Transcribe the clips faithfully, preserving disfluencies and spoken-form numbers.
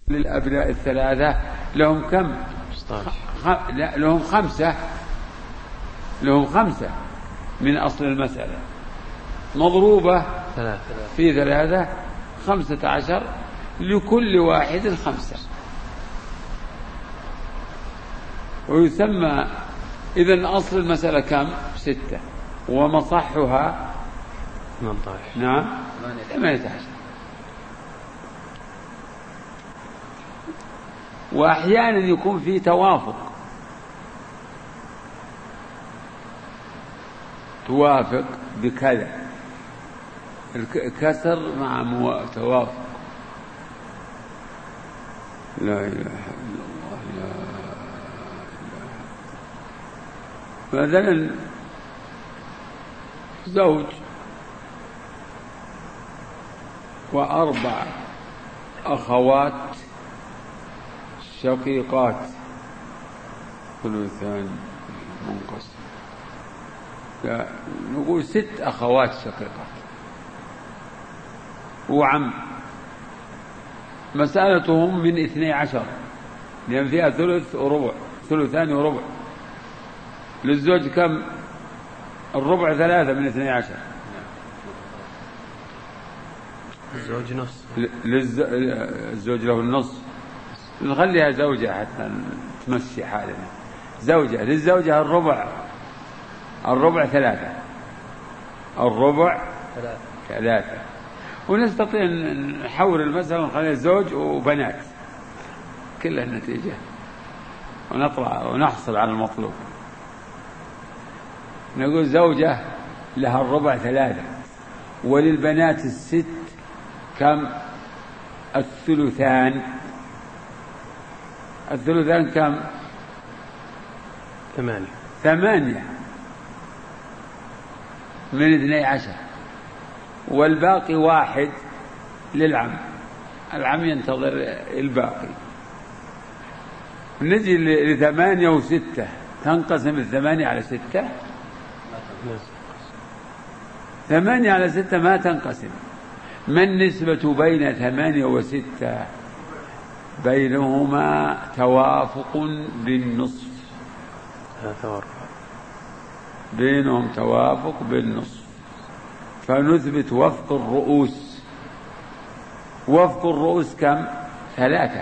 للأبناء الثلاثة لهم كم؟ خ... لا لهم خمسة لهم خمسة من أصل المسألة مضروبة في ثلاثة خمسة عشر لكل واحد خمسة. ويسمى إذن أصل المسألة كم؟ ستة ومصحها ثمانية عشر. نعم ثمانية عشر. وأحيانا يكون في توافق، توافق بكذا الكسر مع مو... توافق. لا إله إلا الله لا إله. مثلا زوج وأربع أخوات شقيقات ثلثان منقسم، لا نقول ست أخوات شقيقات وعم. مسألتهم من اثني عشر لأن فيها ثلث وربع، ثلثان وربع. للزوج كم؟ الربع ثلاثة من اثني عشر. الزوج نص. للزوج له النص. نخليها زوجة حتى تمشي حالنا. زوجة للزوجة الربع، الربع ثلاثة، الربع ثلاثة, ثلاثة. ونستطيع نحول المسألة ونخليها زوج وبنات كلها النتيجة ونطلع ونحصل على المطلوب. نقول زوجة لها الربع ثلاثة وللبنات الست كم؟ الثلثان. الثلثان كم؟ ثمانية. ثمانية من اثني عشر. والباقي واحد للعم، العم ينتظر الباقي. نجي لثمانية وستة، تنقسم الثمانية على ستة؟ ثمانية على ستة ما تنقسم. ما النسبة بين ثمانية وستة؟ بينهما توافق بالنصف. بينهم توافق بالنصف. فنثبت وفق الرؤوس. وفق الرؤوس كم؟ ثلاثة.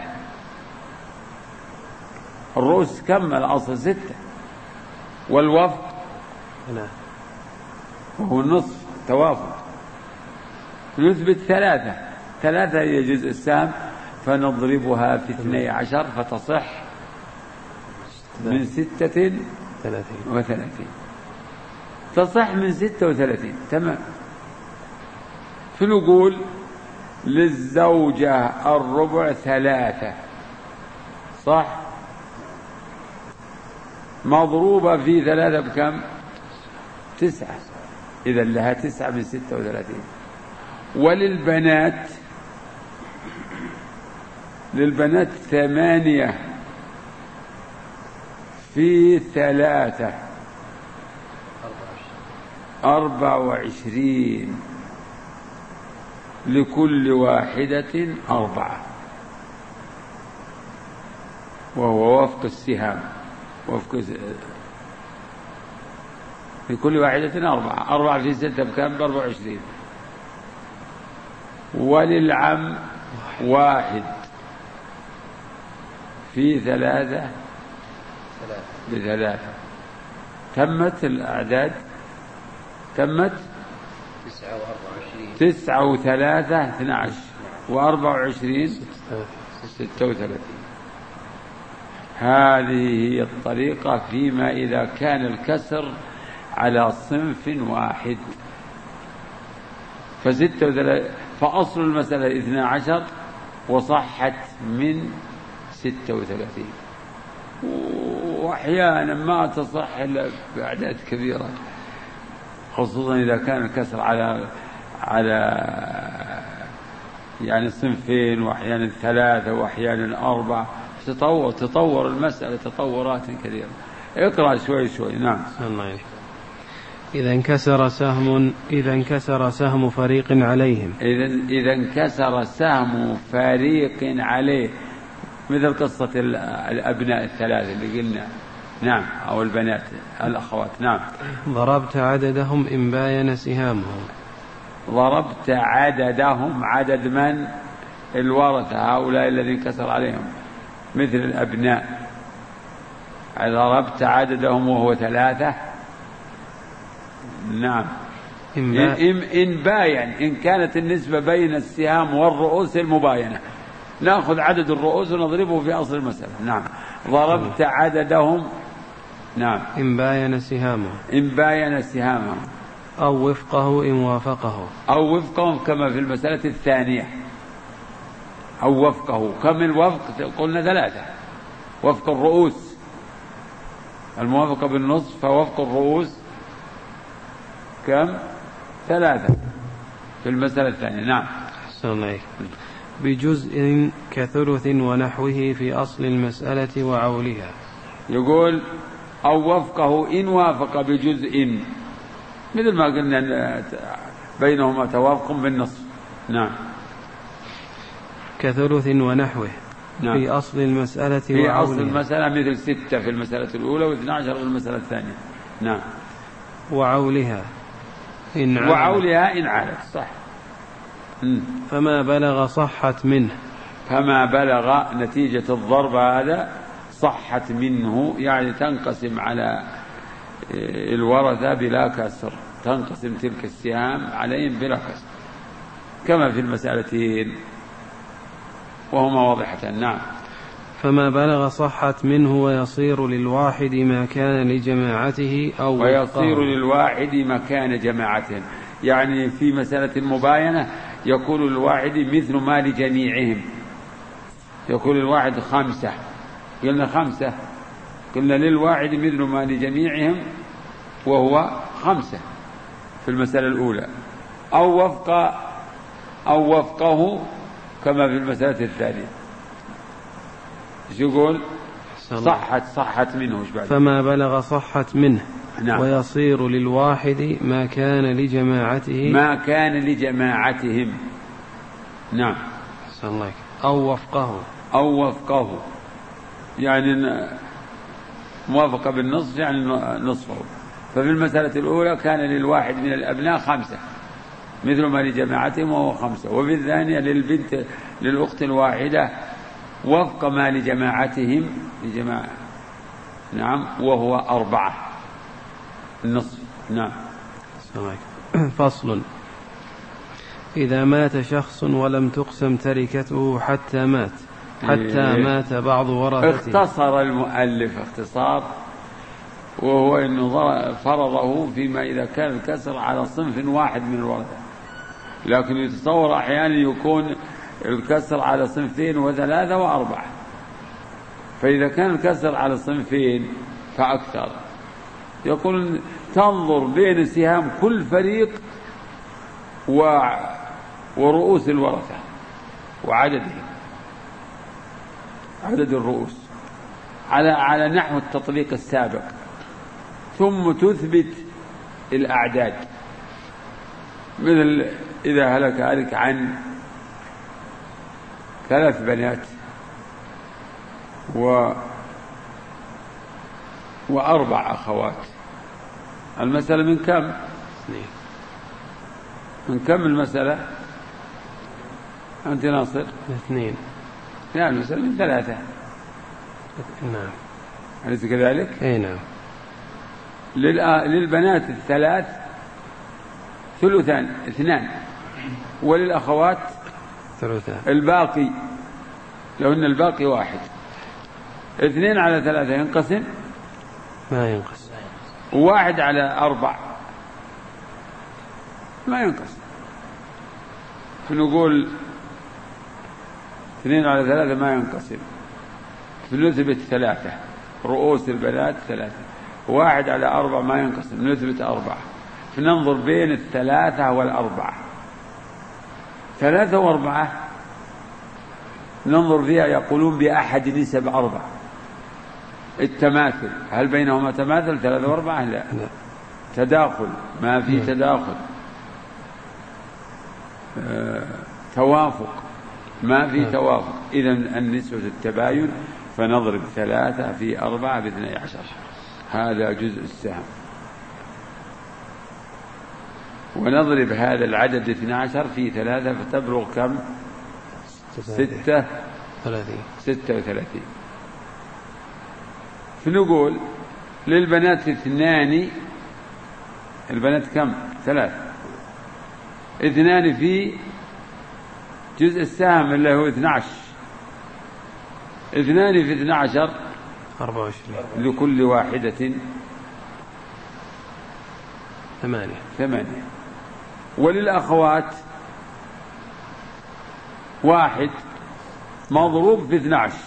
الرؤوس كم؟ الأصل ستة والوفق وهو النصف توافق. نثبت ثلاثة. ثلاثة هي جزء السام فنضربها في اثني عشر فتصح من ستة وثلاثين. تصح من ستة وثلاثين. تمام. فنقول للزوجة الربع ثلاثة صح، مضروبة في ثلاثة بكم؟ تسعة. إذا لها تسعة من ستة وثلاثين. وللبنات للبنات ثمانية في ثلاثة أربع وعشرين لكل واحدة أربعة، وهو وفق السهام. وفق لكل واحدة أربعة. أربعة في ستة بكم؟ بأربع وعشرين. وللعم واحد في ثلاثة بثلاثة. تمت الأعداد. تمت تسعة وأربعة وعشرين. تسعة وثلاثة اثنى عشر وأربعة وعشرين ستة وثلاثين. هذه هي الطريقة فيما إذا كان الكسر على صنف واحد. فستة وثلاثين فأصل المسألة اثنى عشر وصحت من ستة وثلاثين. وأحيانا ما تصح إلا بأعداد كبيرة، خصوصا إذا كان الكسر على على يعني صنفين وأحيانا ثلاثة وأحيانا أربعة. تطور تطور المسألة تطورات كثيرة. اقرأ شوي شوي. نعم. إذا انكسر سهم إذا انكسر سهم فريق عليهم. إذا إذا انكسر سهم فريق عليه، مثل قصة الأبناء الثلاثة اللي قلنا. نعم. أو البنات الأخوات. نعم. ضربت عددهم إن باين سهامهم. ضربت عددهم، عدد من؟ الورثة، هؤلاء الذين كسر عليهم، مثل الأبناء. ضربت عددهم وهو ثلاثة. نعم. إن, إن باين، إن كانت النسبة بين السهام والرؤوس المباينة، نأخذ عدد الرؤوس ونضربه في أصل المسألة. نعم. ضربت عددهم. نعم. إن باين سهامهم. إن باين سهامهم. أو وفقه إن وافقه. أو وفقهم كما في المسألة الثانية. أو وفقه، كم الوفق؟ قلنا ثلاثة. وفق الرؤوس، الموافقة بالنصف، فوفق الرؤوس كم؟ ثلاثة في المسألة الثانية. نعم. أحسن الله. بجزء كثلث ونحوه في أصل المسألة وعولها. يقول أو وفقه إن وافق بجزء، مثل ما قلنا بينهما توافق بالنصف. نعم. كثلث ونحوه. نعم. في أصل المسألة في وعولها. أصل المسألة مثل ستة في المسألة الأولى واثنى عشر في المسألة الثانية. نعم. وعولها إن عالت. وعولها إن عالت. صح. م. فما بلغ صحت منه. فما بلغ نتيجة الضرب هذا صحت منه، يعني تنقسم على الورثة بلا كسر، تنقسم تلك السهام عليهم بلا كسر كما في المسألتين وهما واضحتان. نعم. فما بلغ صحت منه ويصير للواحد ما كان لجماعته أو ويصير للواحد مكان جماعته، يعني في مسألة المباينة يكون للواحد مثل ما لجميعهم، يكون للواحد خمسة، قلنا خمسة، قلنا للواحد مثل ما لجميعهم وهو خمسة في المسألة الأولى. أو وفق أو وفقه كما في المسألة الثانية. ايش يقول؟ صحت صحت منه. ايش بعد؟ فما بلغ صحت منه. نعم. ويصير للواحد ما كان لجماعته ما كان لجماعتهم. نعم. أحسن الله. أو وفقه أو وفقه يعني موافقة بالنصف، يعني نصفه. ففي المسألة الأولى كان للواحد من الأبناء خمسة مثل ما لجماعتهم وهو خمسة، وفي الثانية للبنت للأخت الواحدة وفق ما لجماعتهم لجماعة. نعم. وهو أربعة النصف. نعم. فصل. إذا مات شخص ولم تقسم تركته حتى مات حتى إيه؟ مات بعض ورثته. اختصر المؤلف اختصار، وهو أنه فرضه فيما إذا كان الكسر على صنف واحد من الورثة، لكن يتصور أحيانا يكون الكسر على صنفين وثلاثة وأربعة، فإذا كان الكسر على صنفين فأكثر يقول تنظر بين سهام كل فريق و... ورؤوس الورثة وعددهم، عدد الرؤوس على على نحو التطبيق السابق، ثم تثبت الأعداد. مثل إذا هلك هلك عن ثلاث بنات و وأربع أخوات، المسألة من كم؟ من كم المسألة؟ أنت ناصر؟ اثنين. لا، المسألة من ثلاثة. نعم. أليس كذلك؟ أي نعم. للبنات الثلاث ثلثان اثنان، وللأخوات ثلثان، الباقي لهن الباقي واحد. اثنين على ثلاثة ينقسم؟ ما ينقسم. وواحد على أربع ما ينقسم. فنقول اثنين على ثلاثة ما ينقسم، فنثبت ثلاثة، رؤوس البنات ثلاثة. واحد على أربع ما ينقسم، نثبت أربعة. فننظر بين الثلاثة والأربعة. ثلاثة وأربعة ننظر فيها يقولون بأحد نسب أربعة، التماثل، هل بينهما تماثل ثلاثة وأربعة؟ لا. لا. تداخل، ما في تداخل. آه، توافق، ما في توافق، إذن النسبة التباين، فنضرب ثلاثة في أربعة باثني عشر، هذا جزء السهم. ونضرب هذا العدد اثني عشر في ثلاثة فتبلغ كم؟ ستة ستة وثلاثين. فنقول للبنات اثنان، البنات كم؟ ثلاث، اثنان في جزء السهم اللي هو اثني عشر، اثنان في اثني عشر أربعة وعشرين، لكل واحدة ثمانية ثمانية. وللأخوات واحد مضروب في اثني عشر،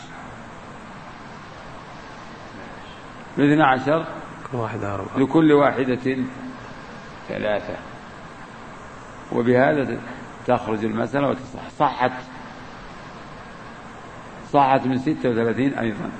في اثني عشر لكل واحدة ثلاثة. وبهذا تخرج المسألة وتصح. صحت صحت من ستة وثلاثين أيضا.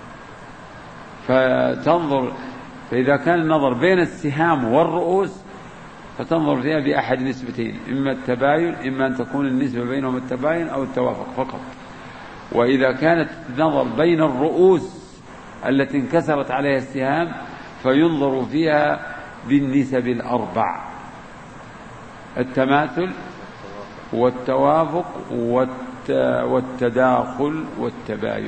فتنظر، فإذا كان النظر بين السهام والرؤوس فتنظر فيها بأحد نسبتين، إما التباين، إما أن تكون النسبة بينهم التباين أو التوافق فقط. وإذا كانت النظر بين الرؤوس التي انكسرت عليها السهام فينظر فيها بالنسب الأربع: التماثل والتوافق والتداخل والتباين.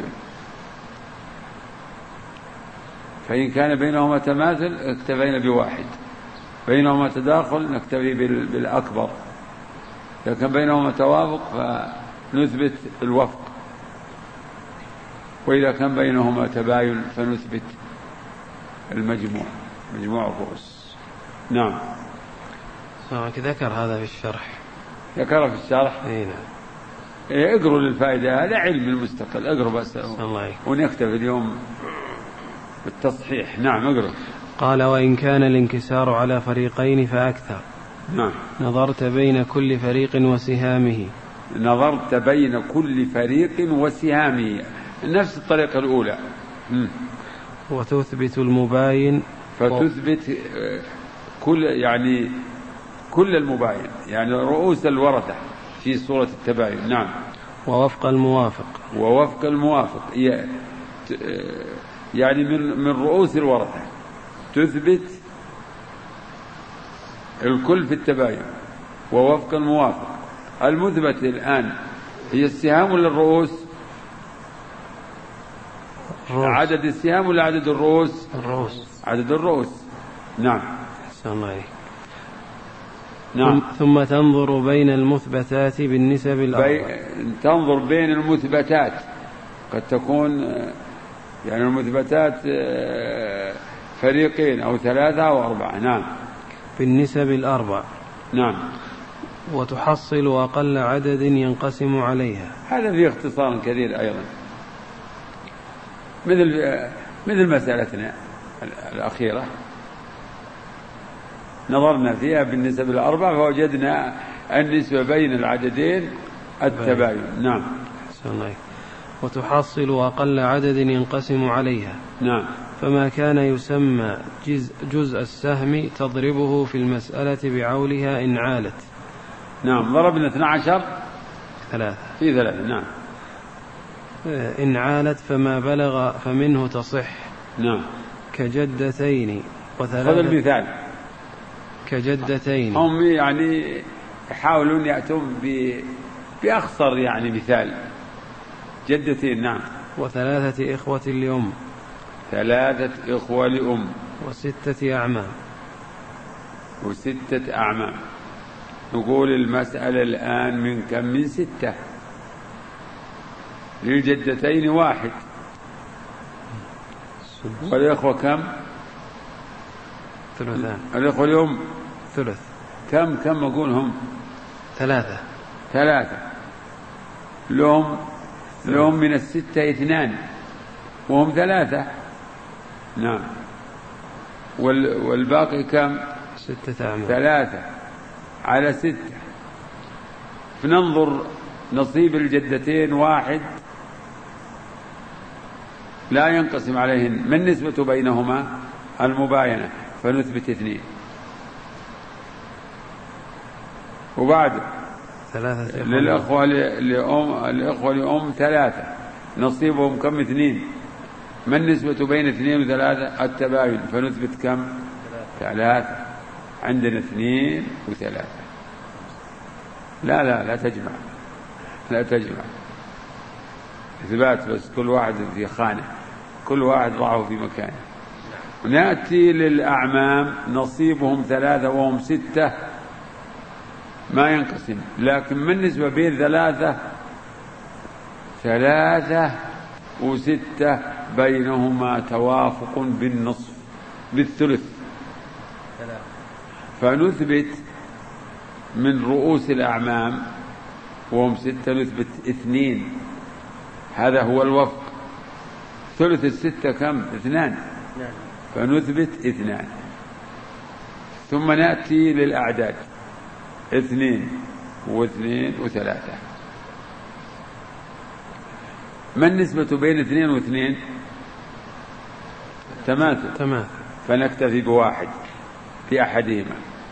فإن كان بينهما تماثل اكتفينا بواحد، بينهما تداخل نكتفي بالأكبر، لكن بينهما توافق فنثبت الوفق، وإذا كان بينهما تباين فنثبت المجموع، مجموع الرؤوس. نعم. ذكر هذا في الشرح، ذكر في الشرح. اي نعم. إيه، اقروا للفائدة، هذا علم المستقل، اقروا بس ونكتفي اليوم بالتصحيح. نعم اقروا. قال: وإن كان الانكسار على فريقين فأكثر. نعم. نظرت بين كل فريق وسهامه. نظرت بين كل فريق وسهامه، نفس الطريقة الأولى. م. وتثبت المباين، فتثبت كل يعني كل المباين، يعني رؤوس الورثة في صورة التباين. نعم. ووفق الموافق، ووفق الموافق يعني من من رؤوس الورثة تثبت الكل في التباين ووفق الموافق. المثبت الآن هي السهام ولا الرؤوس؟ الرؤوس. عدد السهام ولا عدد الرؤوس؟ الرؤوس. عدد الرؤوس. نعم. أحسن الله عليك. نعم. ثم تنظر بين المثبتات بالنسب الأربع. بي... تنظر بين المثبتات، قد تكون يعني المثبتات فريقين أو ثلاثة أو أربعة. نعم. بالنسب الأربع. نعم. وتحصل أقل عدد ينقسم عليها. هذا فيه اختصار كثير أيضا، مثل مثل مسألتنا الأخيرة نظرنا فيها بالنسب الأربع فوجدنا النسبة بين العددين التباين. نعم. وتحصل أقل عدد ينقسم عليها. نعم. فما كان يسمى جزء, جزء السهم تضربه في المسألة بعولها إن عالت. نعم. ضربنا اثني عشر ثلاثة في ثلاثة. نعم. إن عالت فما بلغ فمنه تصح. نعم. كجدتين وثلاثة. خذ المثال. كجدتين. هم يعني يحاولون يأتون بأخصر يعني مثال. جدتين. نعم. وثلاثة إخوة لأم. ثلاثة إخوة لأم. وستة أعمام. وستة أعمام. نقول المسألة الآن من كم؟ من ستة. للجدتين واحد، والإخوة كم؟ ثلثان. الإخوة اليوم ثلث. كم كم أقول هم؟ ثلاثة. ثلاثة. لهم لهم من الستة اثنان وهم ثلاثة. نعم. والباقي كم؟ ستة أعمام. ثلاثة على ستة. فننظر نصيب الجدتين واحد لا ينقسم عليهن، ما النسبة بينهما؟ المباينة، فنثبت اثنين. وبعد ثلاثة للأخوة لأم الأخوة لأم ثلاثة، نصيبهم كم؟ اثنين. ما النسبة بين اثنين وثلاثة؟ التباين، فنثبت كم؟ ثلاثة. عندنا اثنين وثلاثة. لا لا لا تجمع، لا تجمع، إثبات بس، كل واحد في خانة، كل واحد ضعه في مكانه. نأتي للأعمام، نصيبهم ثلاثة وهم ستة، ما ينقسم، لكن من نسبة بين ثلاثة ثلاثة وستة بينهما توافق بالنصف بالثلث، فنثبت من رؤوس الأعمام وهم ستة نثبت اثنين، هذا هو الوفق. ثلث الستة كم؟ اثنان، فنثبت اثنان. ثم نأتي للأعداد، اثنين واثنين وثلاثة. ما النسبة بين اثنين واثنين؟ تماثل، تماثل، فنكتفي بواحد في أحدهما.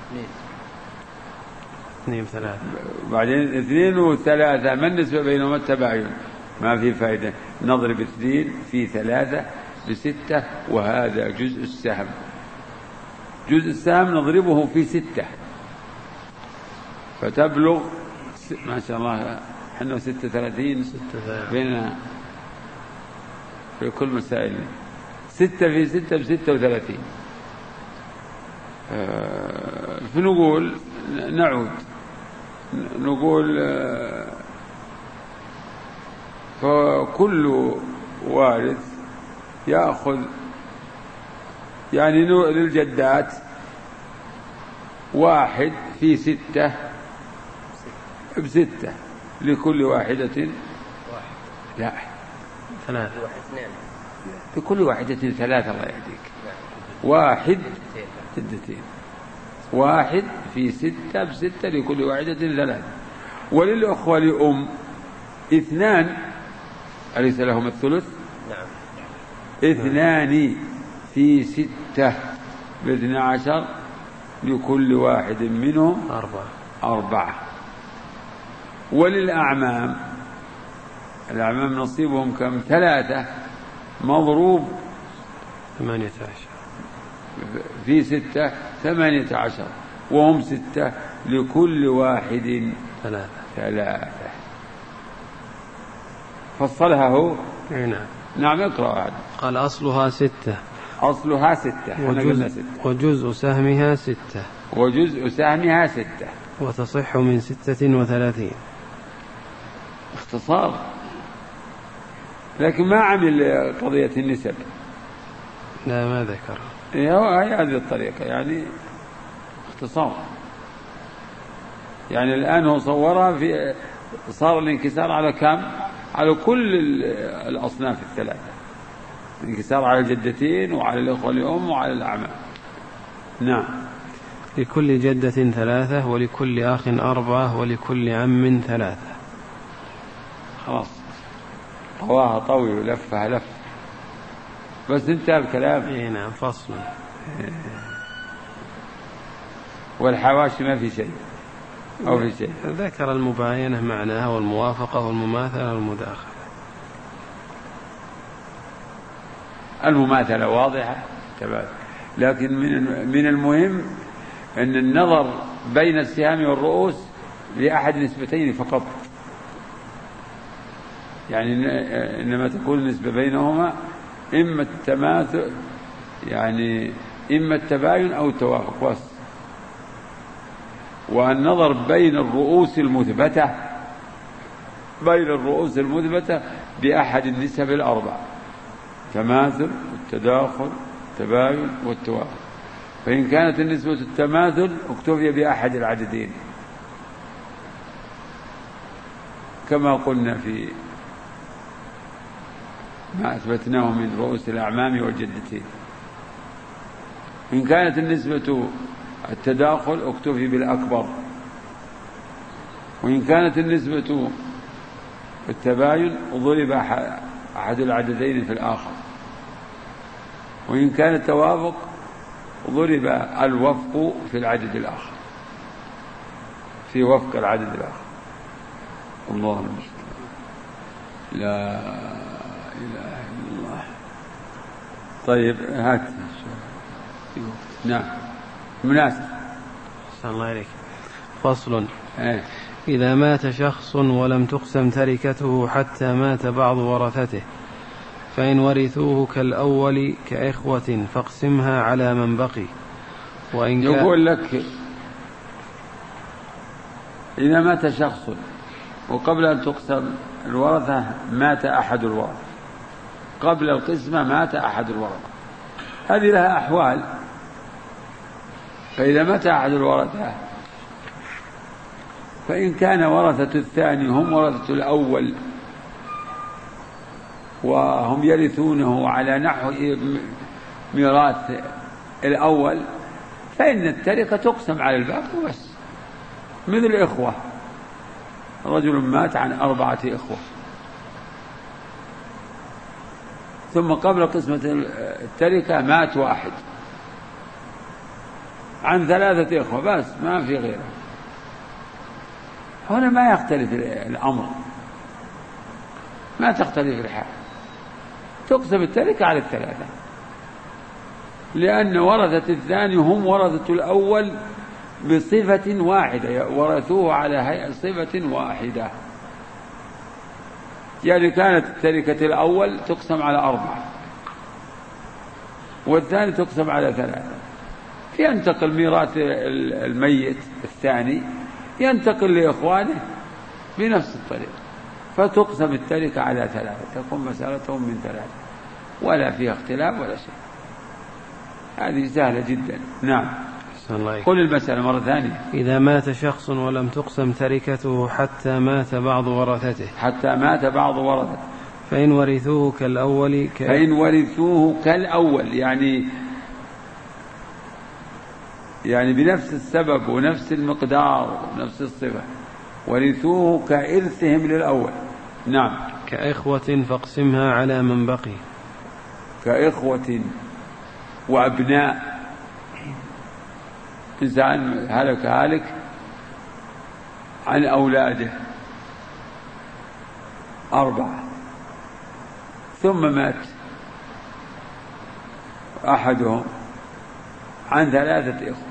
اثنين وثلاثة. بعدين اثنين وثلاثة، ما النسبة بينهما؟ التباين، ما في فائدة، نضرب اثنين في ثلاثة بستة، وهذا جزء السهم. جزء السهم نضربه في ستة فتبلغ ما شاء الله احنا ستة ثلاثين بيننا في كل مسائل، ستة في ستة بستة وثلاثين. آه فنقول نعود نقول آه فكل وارث يأخذ يعني للجدات واحد في ستة بستة، لكل واحدة واحد. لا ثلاثة، لكل واحدة ثلاثة، الله يهديك. واحد جدتين، واحد في ستة بستة، لكل واحدة ثلاثة. وللأخوة لأم اثنان، أليس لهم الثلث؟ نعم. اثنان في ستة باثنى عشر، لكل واحد منهم أربعة أربعة. وللأعمام، الأعمام نصيبهم كم؟ ثلاثة مضروب ثمانية عشر في ستة، ثمانية عشر، وهم ستة، لكل واحد ثلاثة ثلاثة. فصلها هو. نعم. نعم اقرأ هذا. قال أصلها ستة، أصلها ستة، وجزء, ستة. وجزء سهمها ستة، وجزء سهمها ستة، وتصح من ستة وثلاثين. اختصار، لكن ما عمل قضية النسب. لا ما ذكر. هي هذه الطريقة، يعني اختصار. يعني الآن هو صورها في صار الانكسار على كم؟ على كل الأصناف الثلاثة، الانكسار على الجدتين وعلى الأخوة الأم وعلى الأعمام. نعم. لكل جدة ثلاثة، ولكل أخ أربعة، ولكل عم ثلاثة. خلاص، طواها طوي ولفها لف، بس انتهى الكلام. اي نعم، فصل. والحواشي ما في شيء أو في شيء. ذكر المباينة معناها، والموافقة والمماثلة والمداخلة. المماثلة واضحة تمام، لكن من من المهم أن النظر بين السهام والرؤوس لأحد نسبتين فقط، يعني إنما تكون النسبة بينهما إما التماثل، يعني إما التباين أو التوافق بس. والنظر بين الرؤوس المثبتة بين الرؤوس المثبتة بأحد النسب الأربع: تماثل والتداخل والتباين والتوافق. فإن كانت النسبة التماثل اكتفي بأحد العددين كما قلنا في ما أثبتناه من رؤوس الأعمام والجدتين. إن كانت النسبة التداخل اكتفي بالأكبر، وإن كانت النسبة التباين ضرب أحد العددين في الآخر، وإن كان التوافق ضرب الوفق في العدد الآخر، في وفق العدد الآخر. الله المستعان. لا إله إلا الله. طيب هات. نعم مناسب. أحسن الله عليك. فصل. ايه. إذا مات شخص ولم تقسم تركته حتى مات بعض ورثته فإن ورثوه كالأول كإخوة فاقسمها على من بقي. وإن يقول لك إذا مات شخص وقبل أن تقسم الورثة مات أحد الورثة، قبل القسمة مات أحد الورثة، هذه لها أحوال. فإذا مات أحد الورثة فإن كان ورثة الثاني هم ورثة الأول وهم يرثونه على نحو ميراث الأول فإن التركة تقسم على الباقي بس. مثل الإخوة، رجل مات عن أربعة إخوة ثم قبل قسمة التركة مات واحد عن ثلاثة إخوة بس ما في غيره، هنا ما يختلف الأمر، ما تختلف الحال، تقسم التركة على الثلاثة، لأن ورثة الثاني هم ورثة الأول بصفة واحدة، ورثوه على هيئة صفة واحدة. يعني كانت التركة الأول تقسم على أربعة والثاني تقسم على ثلاثة، ينتقل ميراث الميت الثاني ينتقل لإخوانه بنفس الطريقة، فتقسم التركة على ثلاثة، تكون مسألتهم من ثلاثة ولا فيها اختلاف ولا شيء. هذه سهلة جدا. نعم. قل المسألة مرة ثانية. إذا مات شخص ولم تقسم تركته حتى مات بعض ورثته حتى مات بعض ورثته فإن ورثوه كالأول ك... فإن ورثوه كالأول يعني يعني بنفس السبب ونفس المقدار ونفس الصفة، ورثوه كإرثهم للأول. نعم. كإخوة فاقسمها على من بقي. كإخوة وأبناء، إنسان هلك هالك عن أولاده أربعة ثم مات أحدهم عن ثلاثة إخوة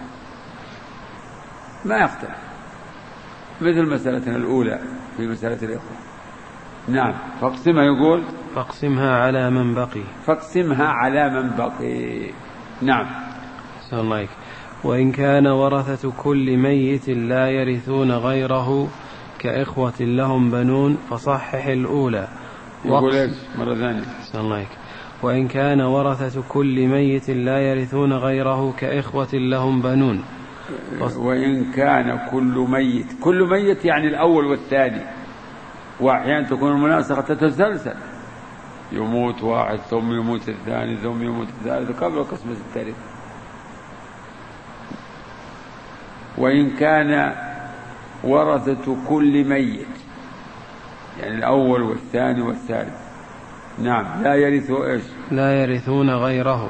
ما يختلف، مثل مسألتنا الأولى في مسألة الإخوة. نعم. فاقسمها يقول فاقسمها على من بقي. فاقسمها على من بقي. نعم. أحسن الله عليك. وإن كان ورثة كل ميت لا يرثون غيره كإخوة لهم بنون فصحح الأولى. يقول إيش مرة ثانية؟ أحسن الله عليك. وإن كان ورثة كل ميت لا يرثون غيره كإخوة لهم بنون. وإن كان كل ميت، كل ميت يعني الأول والثاني، وأحيانا تكون المناسخة تتسلسل، يموت واحد ثم يموت الثاني ثم يموت الثالث قبل قسمة التركة. وإن كان ورثة كل ميت يعني الأول والثاني والثالث، نعم، لا يرثوا إيش؟ لا يرثون غيره.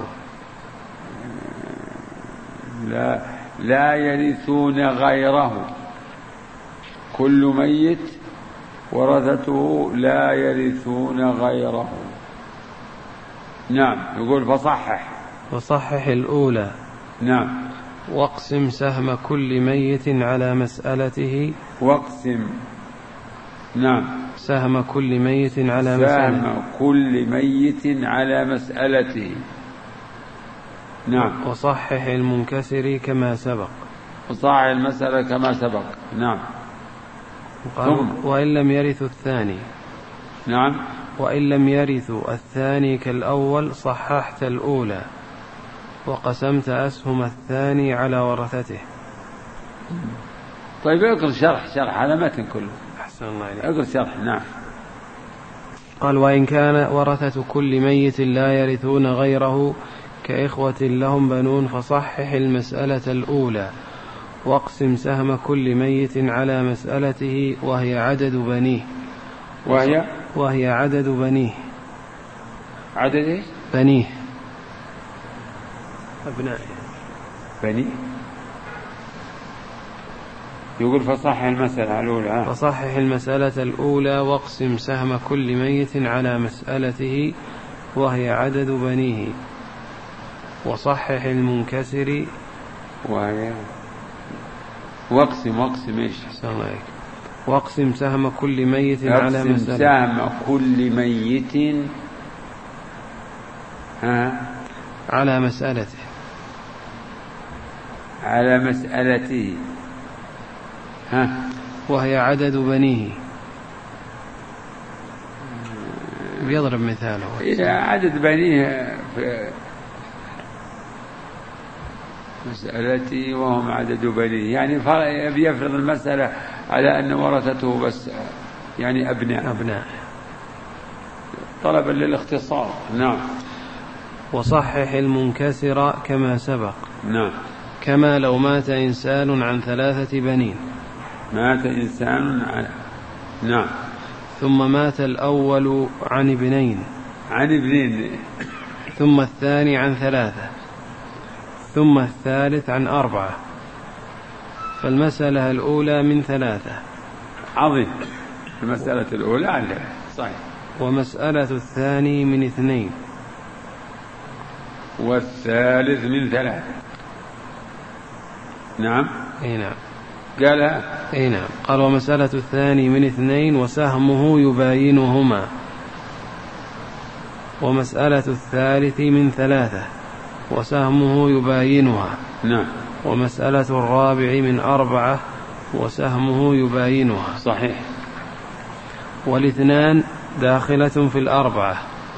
لا لا يرثون غيره، كل ميت ورثته لا يرثون غيره. نعم. يقول فصحح. فصحح الأولى. نعم. واقسم سهم كل ميت على مسألته. واقسم. نعم. سهم كل ميت على مسألته. سهم كل ميت على مسألته. نعم. وصحح المنكسر كما سبق. وصحح المسألة كما سبق. نعم. ثم وإن لم يرثوا الثاني. نعم. وإن لم يرثوا الثاني كالأول صححت الأولى وقسمت أسهم الثاني على ورثته. طيب اقرأ شرح شرح هذا متن كله. أحسن الله عليك. اقرأ شرح. نعم. قال وإن كان ورثة كل ميت لا يرثون غيره كإخوة لهم بنون فصحح المسألة الأولى واقسم سهم كل ميت على مسألته وهي عدد بنيه. وهي وهي عدد بنيه. عدد ايش؟ بنيه أبنائه. بني يقول فصحح المسألة الأولى. فصحح المسألة الأولى واقسم سهم كل ميت على مسألته وهي عدد بنيه. وصحح المنكسر وهي واقسم واقسم ايش؟ واقسم سهم كل ميت على مسألته. سهم كل ميت ها على مسألته على مسألته ها وهي عدد بنيه. بيضرب مثاله. إذا عدد بنيه في مسألتي وهم عدد بنيه، يعني بيفرض المسألة على أن ورثته بس يعني أبناء أبناء طلبا للاختصار. نعم. وصحح المنكسر كما سبق. نعم. كما لو مات إنسان عن ثلاثة بنين. مات إنسان عن نعم. ثم مات الأول عن ابنين. عن ابنين. ثم الثاني عن ثلاثة. ثم الثالث عن أربعة. فالمسألة الأولى من ثلاثة. عظيم. المسألة الأولى عن ثلاثة صحيح. ومسألة الثاني من اثنين. والثالث من ثلاثة. نعم. أي نعم. قالها. أي نعم. قال ومسألة الثاني من اثنين وسهمه يباينهما. ومسألة الثالث من ثلاثة وسهمه يباينها. نعم. ومسألة الرابع من أربعة وسهمه يباينها. صحيح. والاثنان داخلة في الأربعة.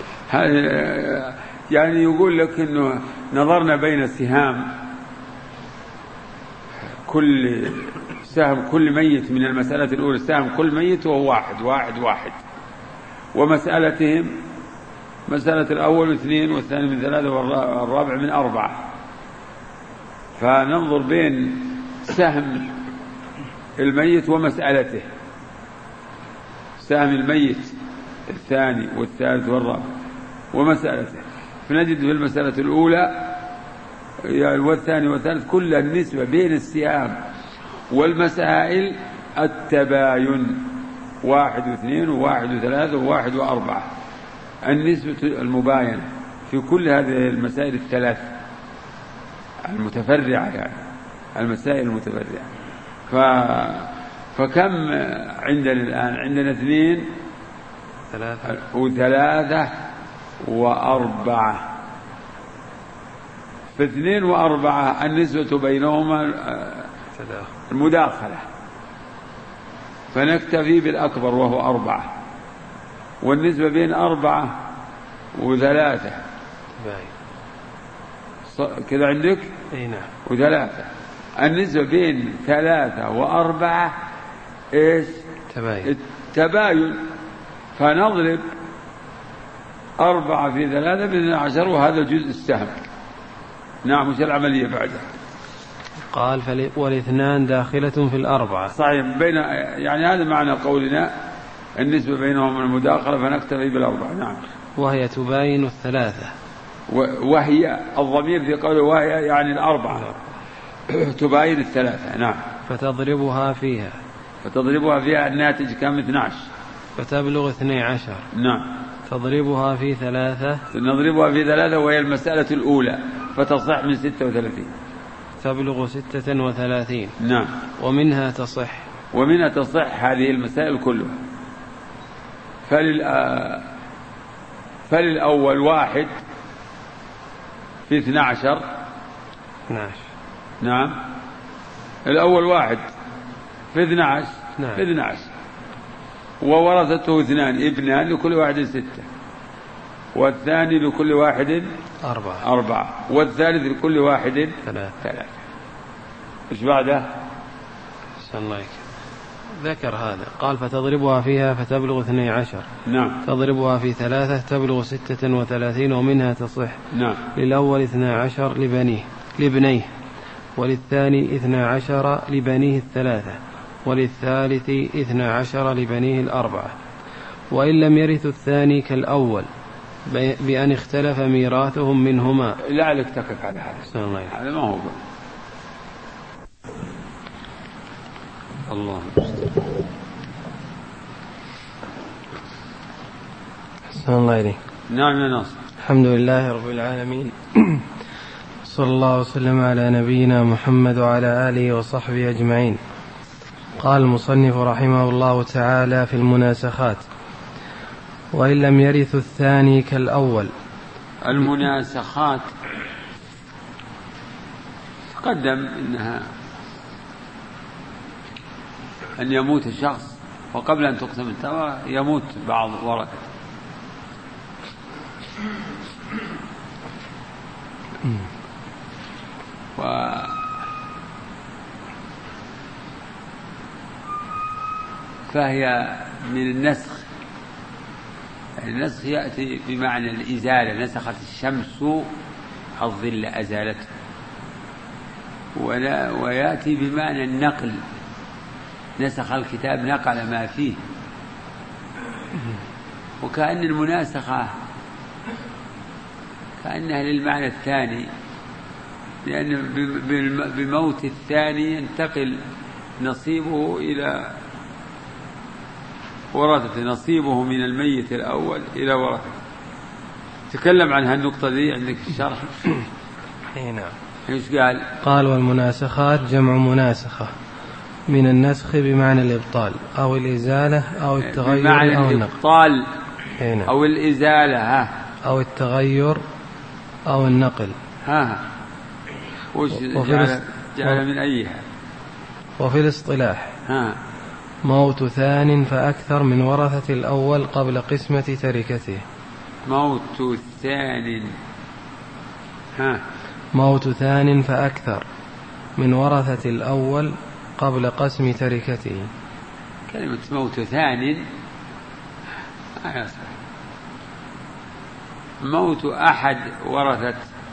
يعني يقول لك إنه نظرنا بين سهام كل سهم كل ميت من المسألة الأولى، سهم كل ميت وهو واحد واحد واحد، ومسألتهم مسألة الأول اثنين والثاني من ثلاثة والرابع من أربعة، فننظر بين سهم الميت ومسألته، سهم الميت الثاني والثالث والرابع ومسألته، فنجد في المسألة الأولى والثاني والثالث كل النسبة بين السهام والمسائل التباين، واحد واثنين وواحد وثلاثة وواحد وأربعة، النسبة المباينة في كل هذه المسائل الثلاث المتفرعة، يعني المسائل المتفرعة. ف... فكم عندنا الآن؟ عندنا اثنين ثلاثة وثلاثة وأربعة. في اثنين وأربعة النسبة بينهما المداخلة، فنكتفي بالأكبر وهو أربعة، والنسبة بين أربعة وثلاثة كذا عندك؟ أي نعم. وثلاثة، النسبة بين ثلاثة وأربعة إيش؟ تباين. التباين، فنضرب أربعة في ثلاثة باثنى عشر، وهذا جزء السهم. نعم. وش العملية بعدها؟ قال فل... والاثنان داخلة في الأربعة. صحيح. بين يعني هذا معنى قولنا النسبة بينهم المداخلة، فنكتفي بالأربعة. نعم. وهي تباين الثلاثة. وهي الضمير في قوله وهي يعني الأربعة تباين الثلاثة. نعم. فتضربها فيها. فتضربها فيها الناتج كم؟ اثني عشر. فتبلغ اثني عشر. نعم. تضربها في ثلاثة. نضربها في ثلاثة وهي المسألة الأولى، فتصح من ستة وثلاثين. تبلغ ستة وثلاثين. نعم. ومنها تصح. ومنها تصح هذه المسائل كلها. فلل فللأول واحد في اثنى عشر. اثنى عشر. نعم. الأول واحد في اثنى عشر. نعم. في اثنى عشر، وورثته اثنان، ابنان لكل واحد ستة، والثاني لكل واحد أربعة. أربعة، والثالث لكل واحد ثلاثة. ثلاثة. إيش بعده؟ الله يك. ذكر هذا. قال فتضربها فيها فتبلغ اثني عشر. نعم. تضربها في ثلاثة تبلغ ستة وثلاثين، ومنها تصح. نعم. للأول اثنى عشر لبنيه لابنيه، وللثاني اثنى عشر لبنيه الثلاثة، وللثالث اثنى عشر لبنيه الأربعة، وإن لم يرث الثاني كالأول بأن اختلف ميراثهم منهما. لعلك تقف على هذا. هذا ما هو الله أحسن الله إليك. نعم يا ناصر. الحمد لله رب العالمين، صلى الله وسلم على نبينا محمد وعلى آله وصحبه أجمعين. قال المصنف رحمه الله تعالى في المناسخات: وإن لم يرث الثاني كالأول. المناسخات تقدم إنها أن يموت الشخص وقبل أن تقسم التورثة يموت بعض ورثته. و فهي من النسخ. النسخ يأتي بمعنى الإزالة، نسخت الشمس الظل أزالته، ويأتي بمعنى النقل، نسخ الكتاب نقل ما فيه. وكأن المناسخة كأنها للمعنى الثاني، لأن بموت الثاني ينتقل نصيبه إلى ورثته، نصيبه من الميت الأول إلى ورثته. تكلم عن هالنقطة دي عندك في الشرح. اي نعم. ايش قال؟ قال: والمناسخات جمع مناسخة، من النسخ بمعنى الإبطال أو الإزالة أو التغير بمعنى أو الإبطال نعم. أو الإزالة ها أو التغير أو النقل. ها وش جعل, جعل من أيها. وفي الاصطلاح ها موت ثان فأكثر من ورثة الأول قبل قسمة تركته. موت ثان ها موت ثان فأكثر من ورثة الأول قبل قسم تركته. كلمة موت ثان موت أحد ورثة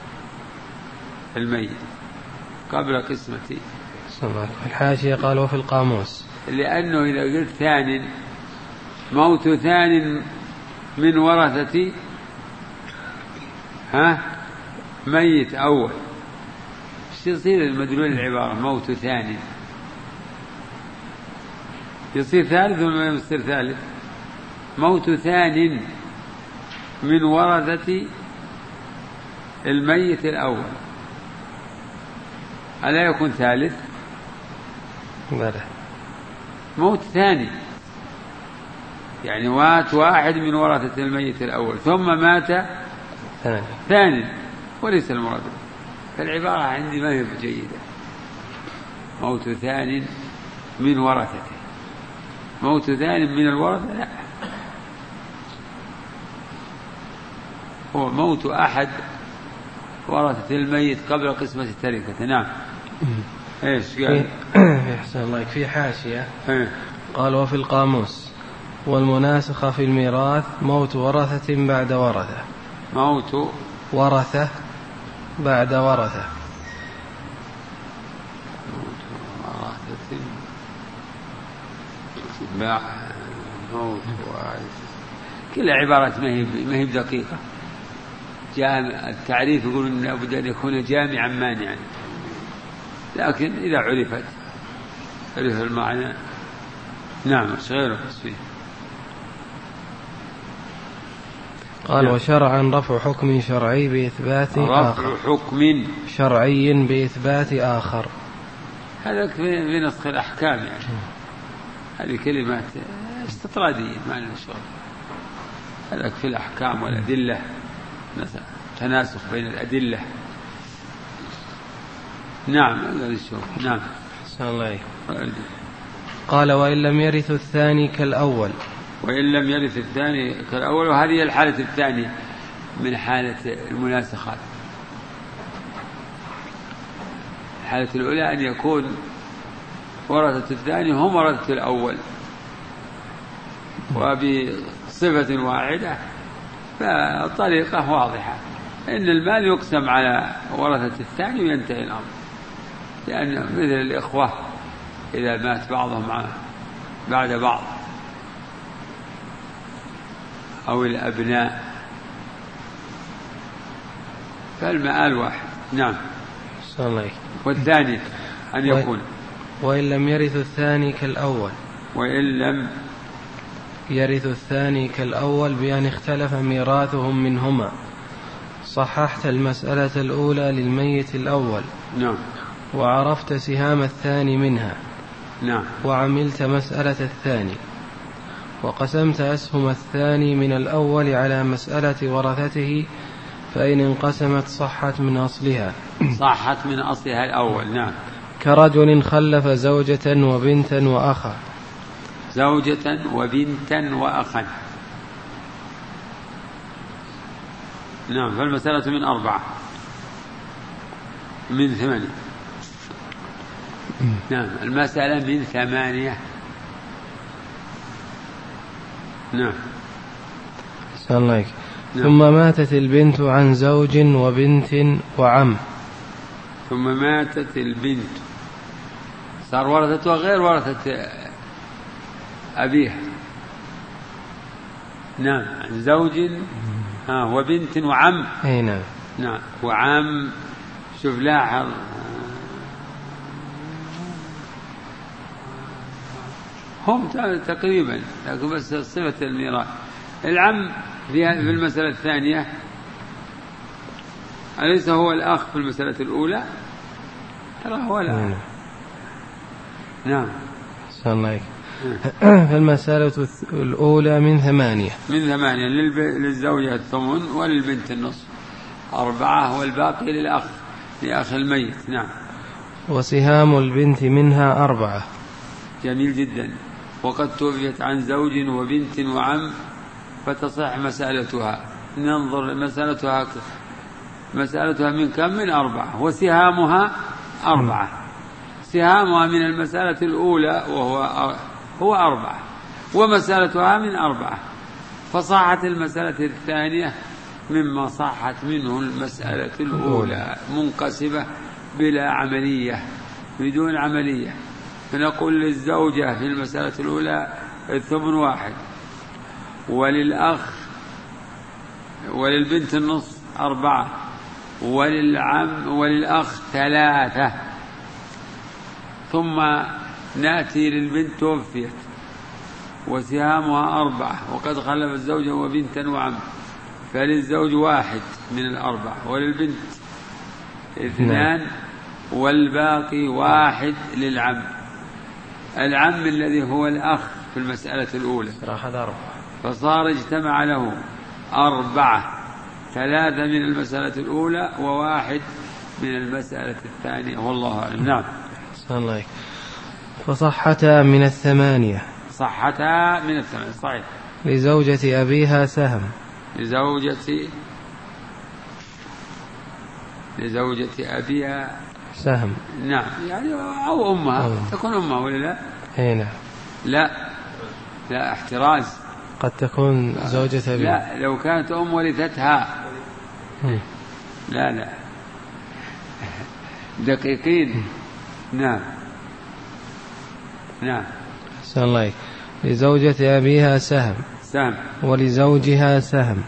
الميت قبل قسمته. الحاشية قال: وفي القاموس، لأنه إذا قلت ثان موت ثان من ورثة ها ميت أول، ايش يصير المدلول العبارة؟ موت ثاني يصير ثالث ولا ما يصير ثالث؟ موت ثان من ورثة الميت الأول ألا يكون ثالث؟ بلى. موت ثاني يعني مات واحد من ورثة الميت الأول ثم مات ثاني ثاني وليس المراد. فالعبارة عندي ما هي جيدة. موت ثاني من ورثته، موت ثاني من الورثة لا، هو موت أحد ورثة الميت قبل قسمة التركة. نعم. ايش قال؟ يحسن الله في حاشية ايه؟ قال: وفي القاموس والمناسخة في الميراث موت ورثة بعد ورثة. موت ورثة بعد ورثة. ورثة بعد موت وارث. كل عبارات ما هي ما هي بدقيقة. جامع التعريف يقول إن لابد أن يكون جامعا مانعا، لكن إذا عرفت عرف المعنى. نعم غيره فيه. قال: وشرعا رفع حكم شرعي بإثبات رفع آخر. حكم شرعي بإثبات آخر. هذا في نسخ الأحكام يعني. هذه كلمات استطرادية ما لها شغل. هذا في الأحكام والأدلة، تناسخ بين الأدلة. نعم نعم. أحسن الله. قال: وإن لم يرث الثاني كالأول. وإن لم يرث الثاني كالأول، وهذه الحالة الثانية من حالة المناسخات. الحالة الأولى أن يكون ورثة الثاني هم ورثة الأول وبصفة واحدة، فالطريقة واضحة إن المال يقسم على ورثة الثاني وينتهي الأمر، لأن مثل الإخوة إذا مات بعضهم بعد بعض أو الأبناء فالمآل واحد. نعم. الله. والثاني أن يكون وإن لم يرث الثاني كالأول وإن لم يرث الثاني كالأول بأن اختلف ميراثهم منهما صححت المسألة الأولى للميت الأول. نعم. وعرفت سهام الثاني منها. نعم. وعملت مسألة الثاني وقسمت أسهم الثاني من الأول على مسألة ورثته فإن انقسمت صحت من أصلها صحت من أصلها الأول. نعم. كرجل خلف زوجة وبنتا وأخا زوجة وبنتا وأخا. نعم. فالمسألة من أربعة من ثمانية. نعم. المسألة من ثمانية. نعم. السلام عليكم. نعم. ثم ماتت البنت عن زوج وبنت وعم. ثم ماتت البنت صار ورثتها غير ورثة أبيها. نعم. عن زوج ها وبنت وعم. أي نعم. نعم. وعم شوف لاحظ هم تقريبا لكن بس صفة الميراث. العم في المسألة الثانية أليس هو الأخ في المسألة الأولى؟ ترى هو الأخ. نعم. السلام عليكم. فالمسألة الأولى من ثمانية من ثمانية للزوجة الثمن وللبنت النصف أربعة والباقي للأخ لأخ الميت. نعم. وسهام البنت منها أربعة. جميل جدا. وقد توفيت عن زوج وبنت وعم فتصح مسألتها. ننظر مسألتها مسألتها من كم؟ من أربعة. وسهامها أربعة. سهامها من المسألة الأولى وهو هو أربعة ومسألتها من أربعة فصحت المسألة الثانية مما صحت منه المسألة الأولى منقسمة بلا عملية بدون عملية. فنقول للزوجة في المسألة الأولى الثمن واحد وللأخ وللبنت النصف أربعة وللعم وللأخ ثلاثة. ثم نأتي للبنت توفيت وسهامها أربعة وقد خلفت زوجا وبنتا وعم فللزوج واحد من الأربعة وللبنت اثنان والباقي واحد للعم. العم الذي هو الأخ في المسألة الأولى فصار اجتمع له أربعة ثلاثة من المسألة الأولى وواحد من المسألة الثانية والله أعلم. نعم. الله. فصحتا من الثمانية. صحتا من الثمانية صحيح. لزوجة أبيها سهم. لزوجة لزوجة أبيها سهم. نعم. يعني أو أمها أوه. تكون أمها ولا لا؟ أي نعم. لا لا احتراز. قد تكون زوجة أبيها. لا لو كانت أم ورثتها. لا لا دقيقين. نعم. نعم. أحسن الله. لزوجة أبيها سهم. سهم. ولزوجها سهم.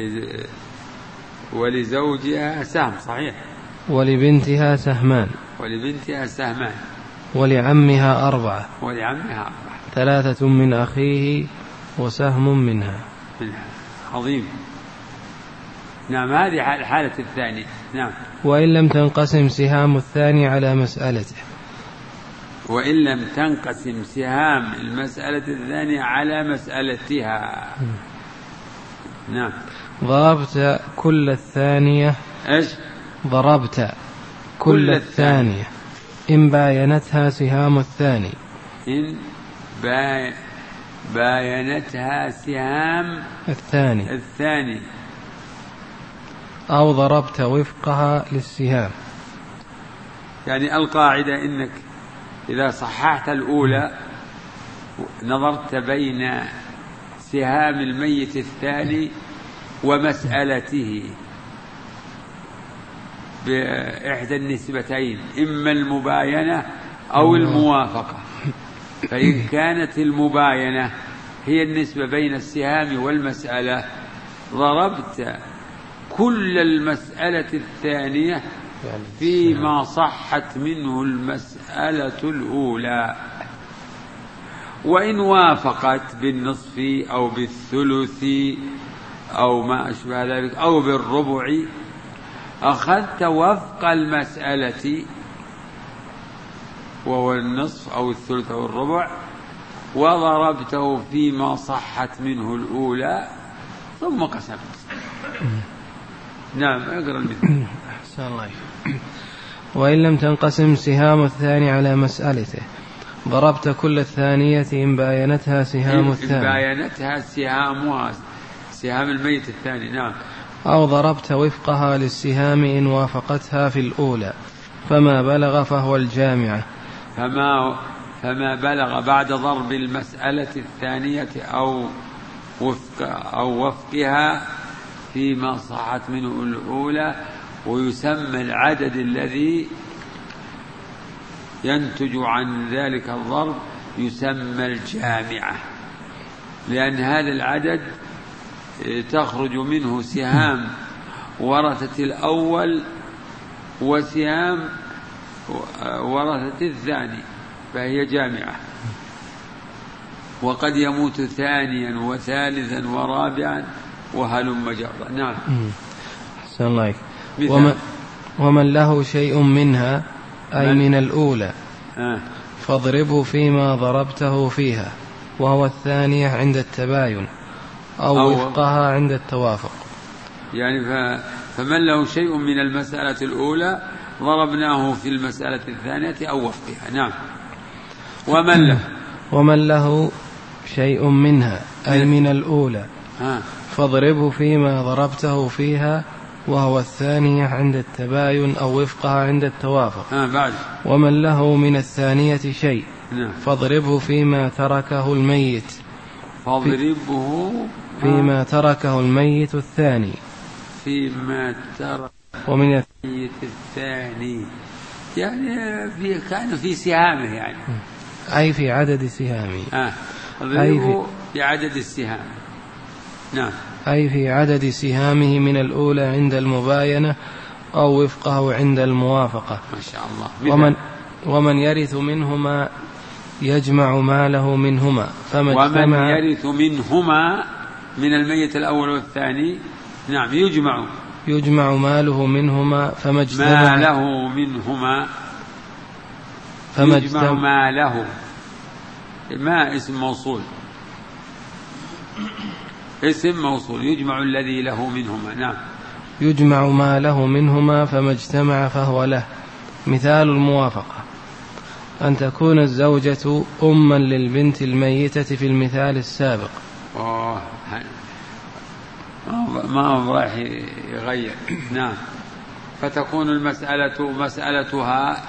ولزوجها سهم صحيح. ولبنتها سهمان. ولبنتها سهمان. ولعمها أربعة. ولعمها أربعة. ثلاثة من أخيه وسهم منها. منها. عظيم. نعم. هذه الحالة الثانية. نعم. وإن لم تنقسم سهام الثاني على مسألته. وإن لم تنقسم سهام المسألة الثانية على مسألتها. نعم. ضربت كل الثانية. إيش؟ ضربت كل, كل الثانية إن باينتها سهام الثاني. إن باي باينتها سهام الثاني الثاني أو ضربت وفقها للسهام. يعني القاعدة إنك إذا صححت الأولى نظرت بين سهام الميت الثاني ومسألته بإحدى النسبتين إما المباينة أو الموافقة. فإن كانت المباينة هي النسبة بين السهام والمسألة ضربت كل المسألة الثانية يعني فيما صحت منه المسألة الأولى، وإن وافقت بالنصف أو بالثلث أو ما أشبه ذلك أو بالربع أخذت وفق المسألة وهو النصف أو الثلث أو الربع وضربته فيما صحت منه الأولى ثم قسمت. نعم اقرأ المثال. أحسن الله. وإن لم تنقسم سهام الثاني على مسألته ضربت كل الثانية إن باينتها سهام الثاني إن باينتها سهامها سهام الميت الثاني. نعم. أو ضربت وفقها للسهام إن وافقتها في الأولى فما بلغ فهو الجامعة. فما فما بلغ بعد ضرب المسألة الثانية أو وفق أو وفقها فيما صحت منه الأولى، ويسمى العدد الذي ينتج عن ذلك الضرب يسمى الجامعة، لأن هذا العدد تخرج منه سهام ورثة الأول وسهام ورثة الثاني فهي جامعة. وقد يموت ثانيا وثالثا ورابعا وهلم جرا. نعم. أحسن الله. ومن, ومن له شيء منها أي من الأولى آه. فاضربه فيما ضربته فيها وهو الثانية عند التباين أو, أو وفقها عند التوافق. يعني فمن له شيء من المسألة الأولى ضربناه في المسألة الثانية أو وفقها. نعم. ومن له ومن له شيء منها أي من الأولى آه. فاضربه فيما ضربته فيها وهو الثانية عند التباين أو وفقها عند التوافق. آه بعد. ومن له من الثانية شيء نعم. فاضربه فيما تركه الميت فاضربه فيما تركه الميت الثاني فيما ترك ومن الميت الثاني يعني في كان في سهامه يعني أي في عدد سهامه. آه. أي في... في عدد السهام. نعم. أي في عدد سهامه من الأولى عند المباينة أو وفقه عند الموافقة. ما شاء الله. ومن, ومن يرث منهما يجمع ماله منهما فما ومن يرث منهما من الميت الأول والثاني. نعم. يجمع يجمع ماله منهما فما اجتمع ماله منهما فما يجمع ماله. ما اسم موصول اسم موصول يجمع الذي له منهما. نعم. يجمع ما له منهما فما اجتمع فهو له. مثال الموافقة أن تكون الزوجة أما للبنت الميتة في المثال السابق. أوه. ما هو راح يغير. نعم. فتكون المسألة مسألتها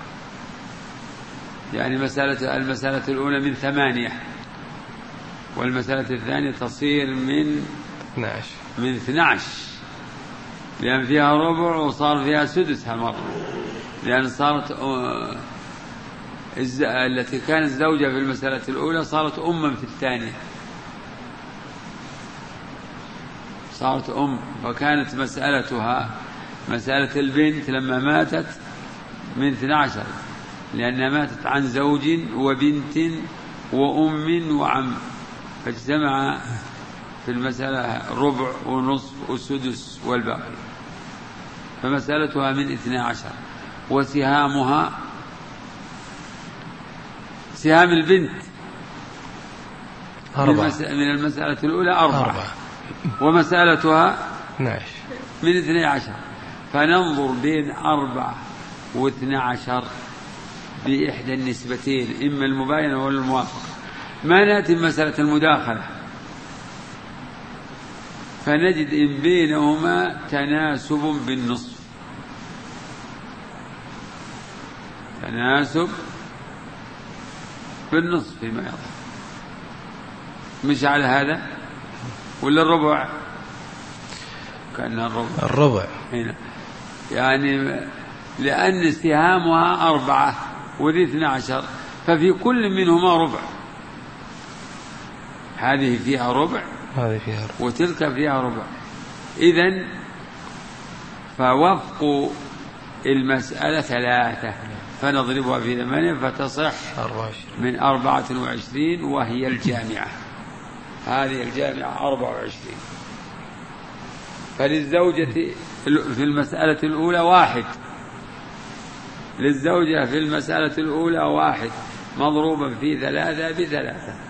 يعني مسألة المسألة الأولى من ثمانية والمسألة الثانية تصير من اثني عشر من اثني عشر لأن فيها ربع وصار فيها سدس هالمرة، لأن صارت التي كانت زوجة في المسألة الأولى صارت أما في الثانية، صارت أم، وكانت مسألتها مسألة البنت لما ماتت من اثني عشر لأنها ماتت عن زوج وبنت وأم وعم، فاجتمع في المسألة ربع ونصف وسدس والباقي، فمسألتها من اثني عشر. وسهامها سهام البنت أربعة من المسألة الأولى أربعة, أربعة. ومسألتها من اثني عشر، فننظر بين أربعة واثني عشر بإحدى النسبتين إما المباينة ولا الموافقة. ما نأتي مسألة المداخلة فنجد إن بينهما تناسب بالنصف، تناسب بالنصف فيما يظهر، مش على هذا ولا الربع؟ كأنها الربع الربع هنا، يعني لأن استهامها أربعة وذي اثنى عشر، ففي كل منهما ربع، هذه فيها ربع هذه فيها ربع وتلك فيها ربع. إذن فوفق المسألة ثلاثة فنضربها في ثمانية فتصح من أربعة وعشرين وهي الجامعة. هذه الجامعة أربعة وعشرين. فللزوجة في المسألة الأولى واحد، للزوجة في المسألة الأولى واحد مضروبا في ثلاثة بثلاثة.